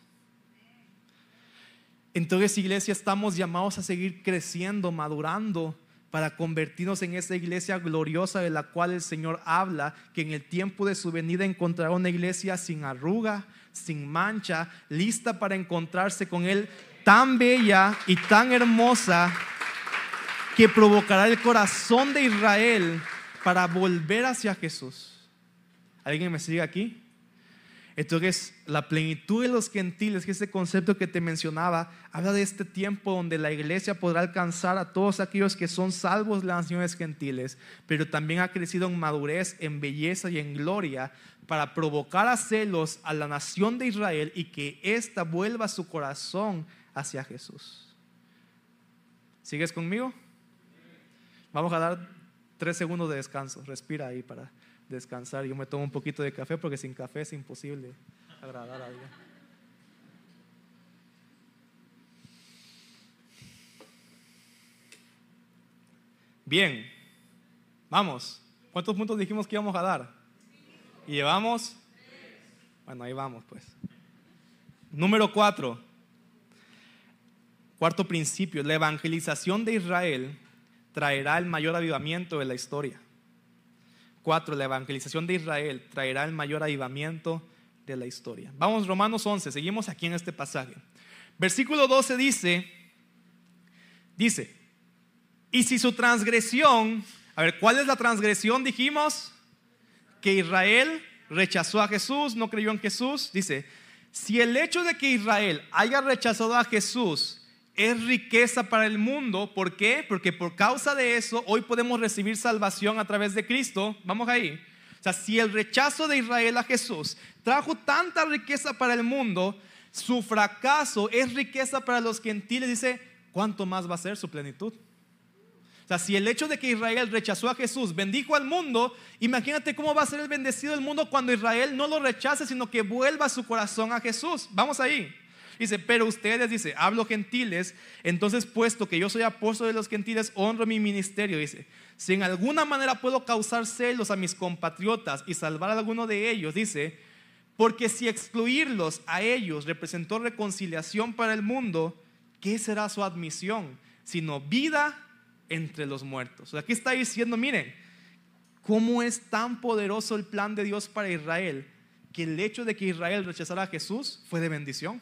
Entonces, iglesia, estamos llamados a seguir creciendo, madurando, para convertirnos en esa iglesia gloriosa de la cual el Señor habla, que en el tiempo de su venida encontrará una iglesia sin arruga, sin mancha, lista para encontrarse con Él, tan bella y tan hermosa, que provocará el corazón de Israel para volver hacia Jesús. ¿Alguien me sigue aquí? Entonces, la plenitud de los gentiles, que es ese concepto que te mencionaba, habla de este tiempo donde la iglesia podrá alcanzar a todos aquellos que son salvos de las naciones gentiles, pero también ha crecido en madurez, en belleza y en gloria, para provocar a celos a la nación de Israel y que ésta vuelva su corazón hacia Jesús. ¿Sigues conmigo? Vamos a dar 3 segundos de descanso. Respira ahí para descansar. Yo me tomo un poquito de café porque sin café es imposible agradar a alguien. Bien, vamos. ¿Cuántos puntos dijimos que íbamos a dar? ¿Y llevamos? Bueno, ahí vamos pues. Número 4. Cuarto principio: la evangelización de Israel traerá el mayor avivamiento de la historia. 4. La evangelización de Israel traerá el mayor avivamiento de la historia. Vamos, Romanos 11, seguimos aquí en este pasaje. Versículo 12 dice, y si su transgresión, a ver, ¿cuál es la transgresión? Dijimos que Israel rechazó a Jesús, no creyó en Jesús. Dice, si el hecho de que Israel haya rechazado a Jesús es riqueza para el mundo, ¿por qué? Porque por causa de eso hoy podemos recibir salvación a través de Cristo. Vamos ahí. O sea, si el rechazo de Israel a Jesús trajo tanta riqueza para el mundo, su fracaso es riqueza para los gentiles. Dice, ¿cuánto más va a ser su plenitud? O sea, si el hecho de que Israel rechazó a Jesús bendijo al mundo, imagínate cómo va a ser el bendecido el mundo cuando Israel no lo rechace, sino que vuelva su corazón a Jesús. Vamos ahí. Dice, pero ustedes, dice, hablo gentiles, entonces puesto que yo soy apóstol de los gentiles, honro mi ministerio. Dice, si en alguna manera puedo causar celos a mis compatriotas y salvar a alguno de ellos, dice, porque si excluirlos a ellos representó reconciliación para el mundo, ¿qué será su admisión? Sino vida entre los muertos. O sea, aquí está diciendo, miren, cómo es tan poderoso el plan de Dios para Israel, que el hecho de que Israel rechazara a Jesús fue de bendición.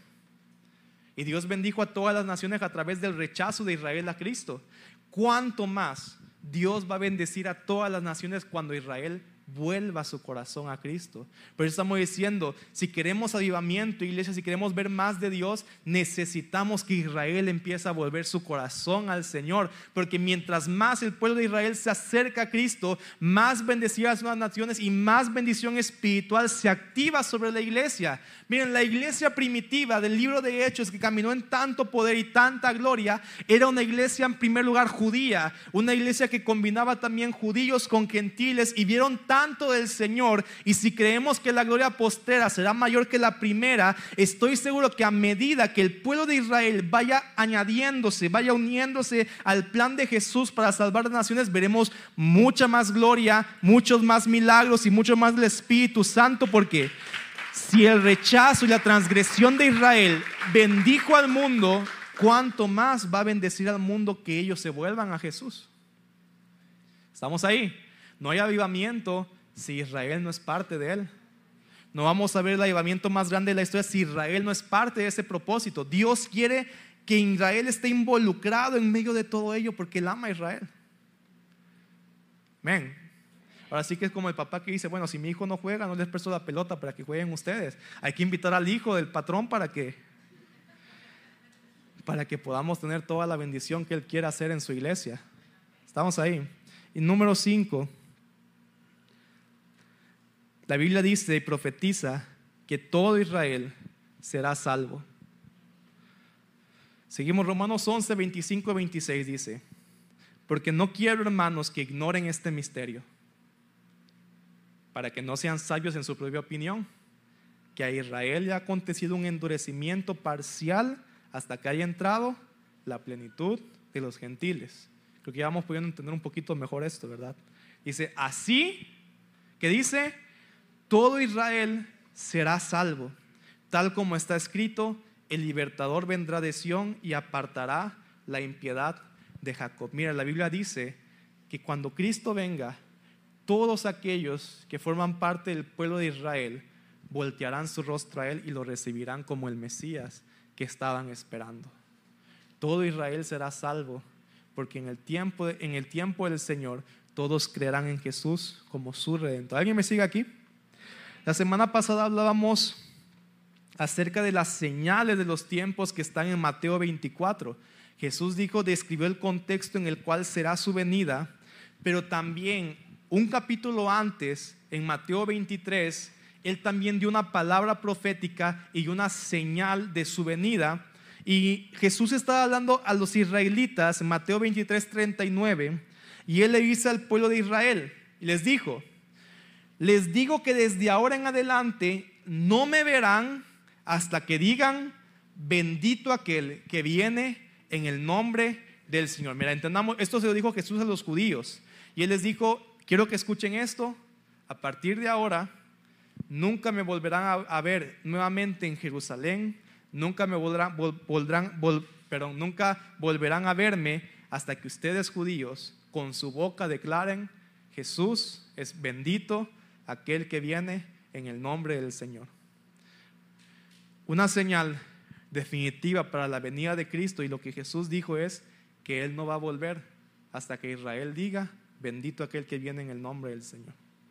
Y Dios bendijo a todas las naciones a través del rechazo de Israel a Cristo. ¿Cuánto más Dios va a bendecir a todas las naciones cuando Israel vuelva su corazón a Cristo? Por eso estamos diciendo, si queremos avivamiento, iglesia, si queremos ver más de Dios, necesitamos que Israel empiece a volver su corazón al Señor, porque mientras más el pueblo de Israel se acerca a Cristo, más bendecidas son las naciones y más bendición espiritual se activa sobre la iglesia. Miren, la iglesia primitiva del libro de Hechos, que caminó en tanto poder y tanta gloria, era una iglesia en primer lugar judía, una iglesia que combinaba también judíos con gentiles, y vieron tanto del Señor. Y si creemos que la gloria postera será mayor que la primera, estoy seguro que a medida que el pueblo de Israel vaya añadiéndose, vaya uniéndose al plan de Jesús para salvar las naciones, veremos mucha más gloria, muchos más milagros y mucho más del Espíritu Santo. Porque si el rechazo y la transgresión de Israel bendijo al mundo, ¿cuánto más va a bendecir al mundo que ellos se vuelvan a Jesús? ¿Estamos ahí? No hay avivamiento si Israel no es parte de él. No vamos a ver el avivamiento más grande de la historia si Israel no es parte de ese propósito. Dios quiere que Israel esté involucrado en medio de todo ello porque Él ama a Israel. Amén. Ahora sí que es como el papá que dice, bueno, si mi hijo no juega, no les presto la pelota para que jueguen ustedes. Hay que invitar al hijo del patrón para que podamos tener toda la bendición que Él quiere hacer en su iglesia. Estamos ahí. Y número 5, la Biblia dice y profetiza que todo Israel será salvo. Seguimos Romanos 11, 25 y 26 dice, porque no quiero, hermanos, que ignoren este misterio, para que no sean sabios en su propia opinión, que a Israel le ha acontecido un endurecimiento parcial hasta que haya entrado la plenitud de los gentiles. Creo que ya vamos pudiendo entender un poquito mejor esto, ¿verdad? Dice, así que dice, todo Israel será salvo, tal como está escrito, el libertador vendrá de Sión y apartará la impiedad de Jacob. Mira, la Biblia dice que cuando Cristo venga, todos aquellos que forman parte del pueblo de Israel voltearán su rostro a Él y lo recibirán como el Mesías que estaban esperando. Todo Israel será salvo, porque en el tiempo del Señor todos creerán en Jesús como su Redentor. ¿Alguien me sigue aquí? La semana pasada hablábamos acerca de las señales de los tiempos que están en Mateo 24. Jesús describió el contexto en el cual será su venida, pero también un capítulo antes, en Mateo 23, Él también dio una palabra profética y una señal de su venida. Y Jesús estaba hablando a los israelitas en Mateo 23, 39, y Él le dice al pueblo de Israel, y les dijo: les digo que desde ahora en adelante no me verán hasta que digan: bendito aquel que viene en el nombre del Señor. Mira, entendamos, esto se lo dijo Jesús a los judíos, y Él les dijo: quiero que escuchen esto, a partir de ahora nunca me volverán a ver nuevamente en Jerusalén, nunca volverán a verme hasta que ustedes judíos con su boca declaren: Jesús es bendito aquel que viene en el nombre del Señor. Una señal definitiva para la venida de Cristo, y lo que Jesús dijo es que Él no va a volver hasta que Israel diga: bendito aquel que viene en el nombre del Señor.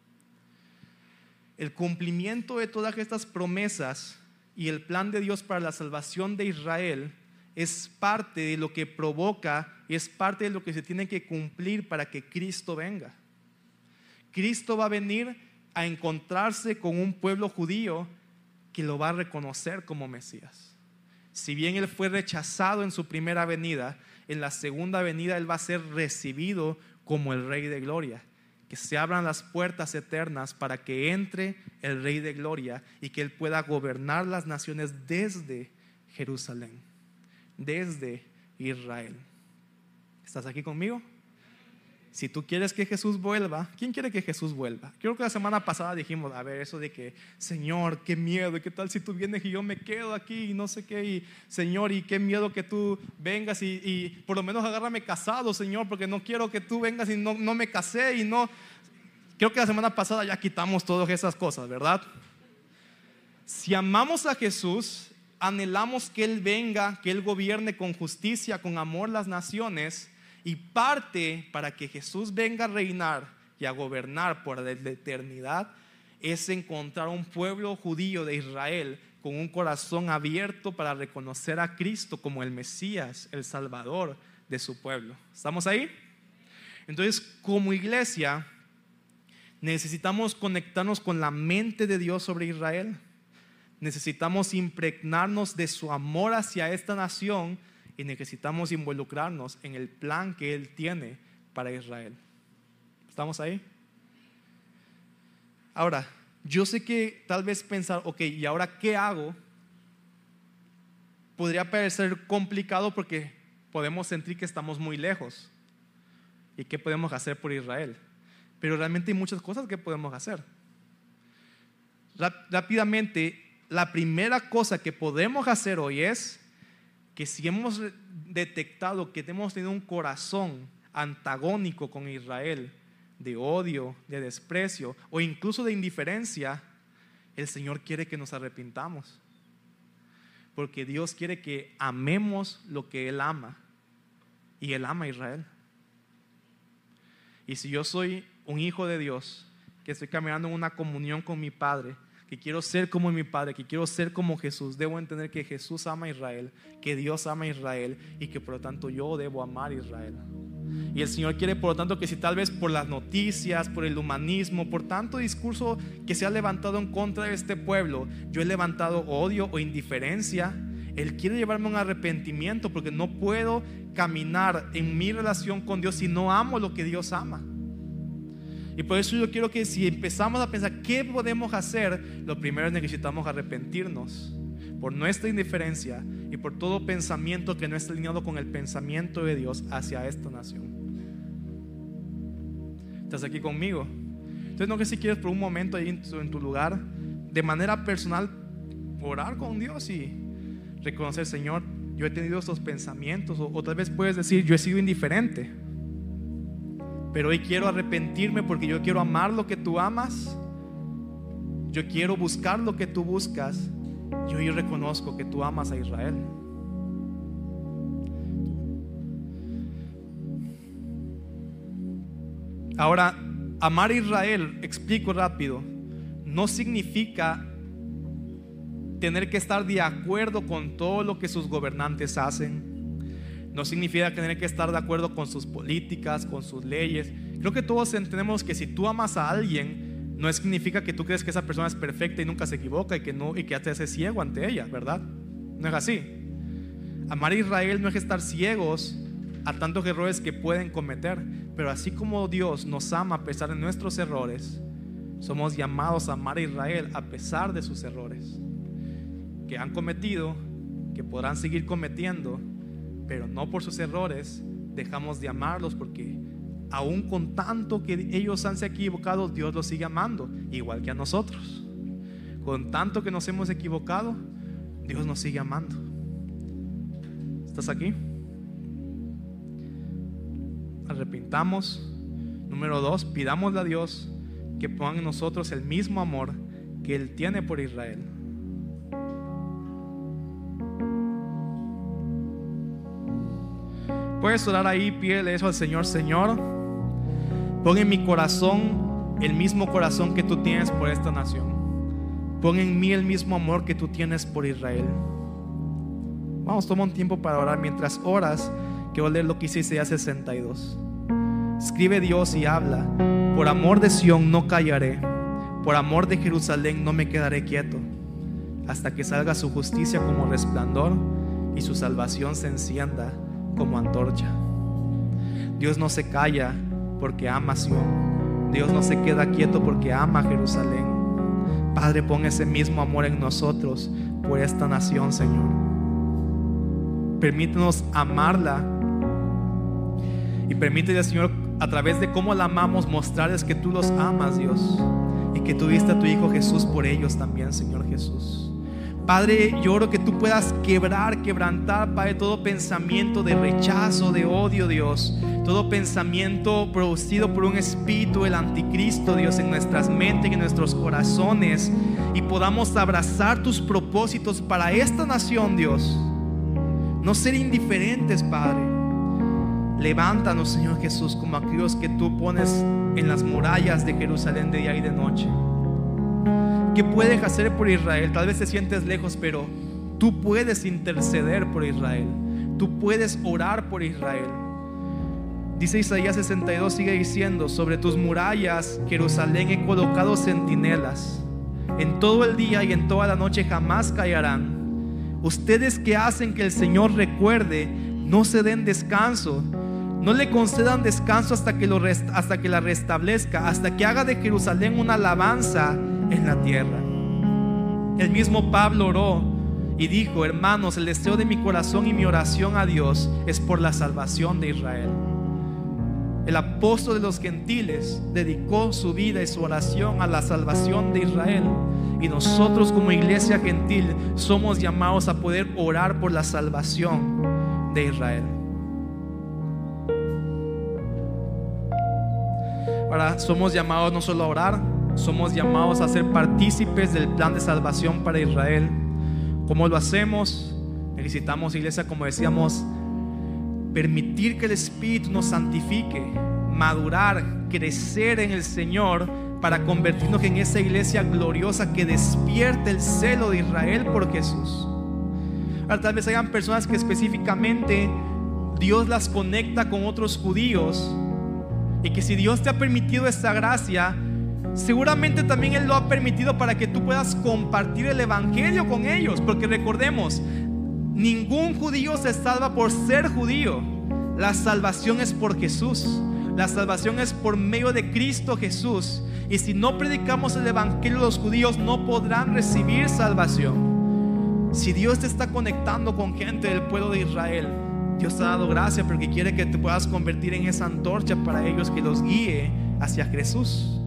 El cumplimiento de todas estas promesas y el plan de Dios para la salvación de Israel es parte de lo que provoca y es parte de lo que se tiene que cumplir para que Cristo venga. Cristo va a venir a encontrarse con un pueblo judío que lo va a reconocer como Mesías. Si bien Él fue rechazado en su primera venida, en la segunda venida Él va a ser recibido como el Rey de Gloria. Que se abran las puertas eternas para que entre el Rey de Gloria y que Él pueda gobernar las naciones desde Jerusalén, desde Israel. ¿Estás aquí conmigo? Si tú quieres que Jesús vuelva, ¿quién quiere que Jesús vuelva? Creo que la semana pasada dijimos, a ver, eso de que, Señor, qué miedo, ¿qué tal si tú vienes y yo me quedo aquí y no sé qué? Y Señor, y qué miedo que tú vengas y por lo menos agárrame casado, Señor, porque no quiero que tú vengas y no me casé y no. Creo que la semana pasada ya quitamos todas esas cosas, ¿verdad? Si amamos a Jesús, anhelamos que Él venga, que Él gobierne con justicia, con amor las naciones. Y parte para que Jesús venga a reinar y a gobernar por la eternidad es encontrar un pueblo judío de Israel con un corazón abierto para reconocer a Cristo como el Mesías, el Salvador de su pueblo. ¿Estamos ahí? Entonces, como iglesia, necesitamos conectarnos con la mente de Dios sobre Israel. Necesitamos impregnarnos de su amor hacia esta nación. Y necesitamos involucrarnos en el plan que Él tiene para Israel. ¿Estamos ahí? Ahora, yo sé que tal vez pensar, ok, ¿y ahora qué hago? Podría parecer complicado porque podemos sentir que estamos muy lejos. ¿Y qué podemos hacer por Israel? Pero realmente hay muchas cosas que podemos hacer. Rápidamente, la primera cosa que podemos hacer hoy es que si hemos detectado que hemos tenido un corazón antagónico con Israel, de odio, de desprecio o incluso de indiferencia, el Señor quiere que nos arrepintamos, porque Dios quiere que amemos lo que Él ama, y Él ama a Israel. Y si yo soy un hijo de Dios, que estoy caminando en una comunión con mi Padre, que quiero ser como mi Padre, que quiero ser como Jesús, debo entender que Jesús ama a Israel, que Dios ama a Israel y que por lo tanto yo debo amar a Israel. Y el Señor quiere por lo tanto que si tal vez por las noticias, por el humanismo, por tanto discurso que se ha levantado en contra de este pueblo, yo he levantado odio o indiferencia, Él quiere llevarme a un arrepentimiento, porque no puedo caminar en mi relación con Dios si no amo lo que Dios ama. Y por eso yo quiero que si empezamos a pensar qué podemos hacer, lo primero es necesitamos arrepentirnos por nuestra indiferencia y por todo pensamiento que no está alineado con el pensamiento de Dios hacia esta nación. ¿Estás aquí conmigo? Entonces no sé si quieres por un momento ahí en tu lugar, de manera personal, orar con Dios y reconocer: Señor, yo he tenido estos pensamientos, o tal vez puedes decir: yo he sido indiferente, pero hoy quiero arrepentirme porque yo quiero amar lo que tú amas, yo quiero buscar lo que tú buscas, y hoy reconozco que tú amas a Israel. Ahora, amar a Israel, explico rápido, no significa tener que estar de acuerdo con todo lo que sus gobernantes hacen. No significa tener que estar de acuerdo con sus políticas, con sus leyes. Creo que todos entendemos que si tú amas a alguien, no significa que tú crees que esa persona es perfecta y nunca se equivoca y que ya te hace ciego ante ella, ¿verdad? No es así. Amar a Israel no es estar ciegos a tantos errores que pueden cometer, pero así como Dios nos ama a pesar de nuestros errores, somos llamados a amar a Israel a pesar de sus errores que han cometido, que podrán seguir cometiendo, pero no por sus errores dejamos de amarlos, porque aún con tanto que ellos han se equivocado, Dios los sigue amando, igual que a nosotros. Con tanto que nos hemos equivocado, Dios nos sigue amando. ¿Estás aquí? Arrepintamos. Número 2, pidámosle a Dios que ponga en nosotros el mismo amor que Él tiene por Israel. Puedes orar ahí, pídele eso al Señor. Señor, pon en mi corazón el mismo corazón que tú tienes por esta nación. Pon en mí el mismo amor que tú tienes por Israel. Vamos, toma un tiempo para orar. Mientras oras, quiero leer lo que dice Isaías 62. Escribe Dios y habla: por amor de Sión no callaré, por amor de Jerusalén no me quedaré quieto, hasta que salga su justicia como resplandor y su salvación se encienda como antorcha. Dios no se calla porque ama a Sión. Dios no se queda quieto porque ama a Jerusalén. Padre, pon ese mismo amor en nosotros por esta nación, Señor. Permítenos amarla y permítele, Señor, a través de cómo la amamos, mostrarles que tú los amas, Dios, y que tú diste a tu Hijo Jesús por ellos también, Señor Jesús. Padre, yo oro que tú puedas quebrantar, Padre, todo pensamiento de rechazo, de odio, Dios, todo pensamiento producido por un espíritu, el anticristo, Dios, en nuestras mentes y en nuestros corazones, y podamos abrazar tus propósitos para esta nación, Dios. No ser indiferentes, Padre. Levántanos, Señor Jesús, como aquellos que tú pones en las murallas de Jerusalén de día y de noche. ¿Qué puedes hacer por Israel? Tal vez te sientes lejos, pero tú puedes interceder por Israel. Tú puedes orar por Israel. Dice Isaías 62, sigue diciendo: sobre tus murallas, Jerusalén, he colocado centinelas. En todo el día y en toda la noche jamás callarán. Ustedes que hacen que el Señor recuerde, no se den descanso. No le concedan descanso hasta que la restablezca, hasta que haga de Jerusalén una alabanza en la tierra. El mismo Pablo oró y dijo: hermanos, el deseo de mi corazón y mi oración a Dios es por la salvación de Israel. El apóstol de los gentiles dedicó su vida y su oración a la salvación de Israel, y nosotros como iglesia gentil somos llamados a poder orar por la salvación de Israel. Ahora, somos llamados no solo a orar, somos llamados a ser partícipes del plan de salvación para Israel. ¿Cómo lo hacemos? Necesitamos, iglesia, como decíamos, permitir que el Espíritu nos santifique, madurar, crecer en el Señor, para convertirnos en esa iglesia gloriosa que despierte el celo de Israel por Jesús. Ahora, tal vez hayan personas que específicamente Dios las conecta con otros judíos, y que si Dios te ha permitido esta gracia, seguramente también Él lo ha permitido para que tú puedas compartir el evangelio con ellos. Porque recordemos, ningún judío se salva por ser judío. La salvación es por Jesús. La salvación es por medio de Cristo Jesús. Y si no predicamos el evangelio, los judíos no podrán recibir salvación. Si Dios te está conectando con gente del pueblo de Israel, Dios te ha dado gracia porque quiere que te puedas convertir en esa antorcha para ellos, que los guíe hacia Jesús.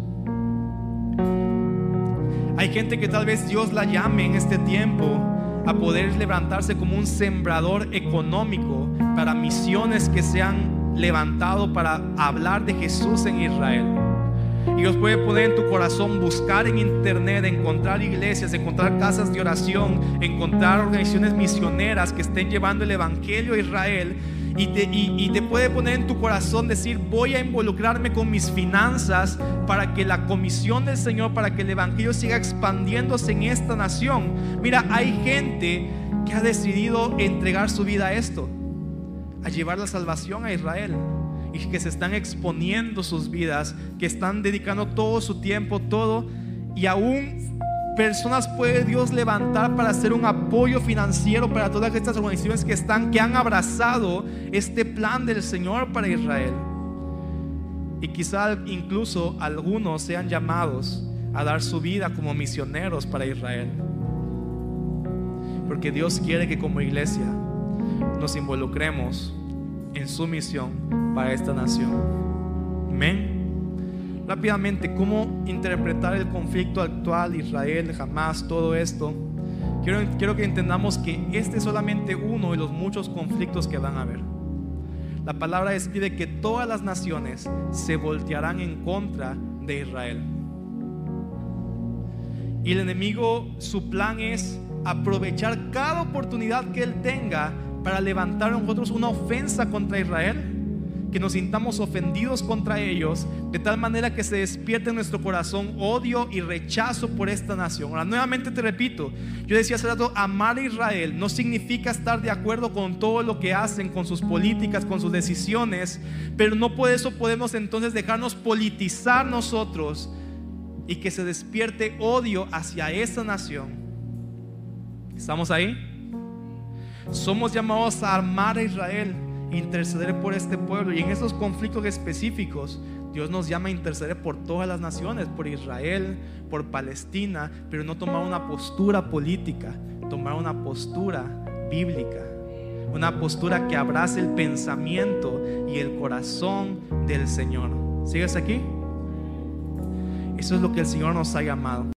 Hay gente que tal vez Dios la llame en este tiempo a poder levantarse como un sembrador económico para misiones que se han levantado para hablar de Jesús en Israel. Y Dios puede poner en tu corazón buscar en internet, encontrar iglesias, encontrar casas de oración, encontrar organizaciones misioneras que estén llevando el evangelio a Israel, y te puede poner en tu corazón decir: voy a involucrarme con mis finanzas para que la comisión del Señor, para que el evangelio siga expandiéndose en esta nación. Mira, hay gente que ha decidido entregar su vida a esto, a llevar la salvación a Israel, y que se están exponiendo sus vidas, que están dedicando todo su tiempo, todo, y aún personas puede Dios levantar para hacer un apoyo financiero para todas estas organizaciones que han abrazado este plan del Señor para Israel. Y quizá incluso algunos sean llamados a dar su vida como misioneros para Israel, porque Dios quiere que como iglesia nos involucremos en su misión para esta nación. Amén. Rápidamente, ¿cómo interpretar el conflicto actual, Israel, Hamás, todo esto? Quiero que entendamos que este es solamente uno de los muchos conflictos que van a haber. La palabra describe que todas las naciones se voltearán en contra de Israel. Y el enemigo, su plan es aprovechar cada oportunidad que él tenga para levantar a nosotros una ofensa contra Israel, que nos sintamos ofendidos contra ellos, de tal manera que se despierte en nuestro corazón odio y rechazo por esta nación. Ahora, nuevamente te repito, yo decía hace rato, amar a Israel no significa estar de acuerdo con todo lo que hacen, con sus políticas, con sus decisiones, pero no por eso podemos entonces dejarnos politizar nosotros y que se despierte odio hacia esa nación. ¿Estamos ahí? Somos llamados a amar a Israel, interceder por este pueblo, y en esos conflictos específicos Dios nos llama a interceder por todas las naciones, por Israel, por Palestina, pero no tomar una postura política, tomar una postura bíblica, una postura que abrace el pensamiento y el corazón del Señor. ¿Sigues aquí? Eso es lo que el Señor nos ha llamado.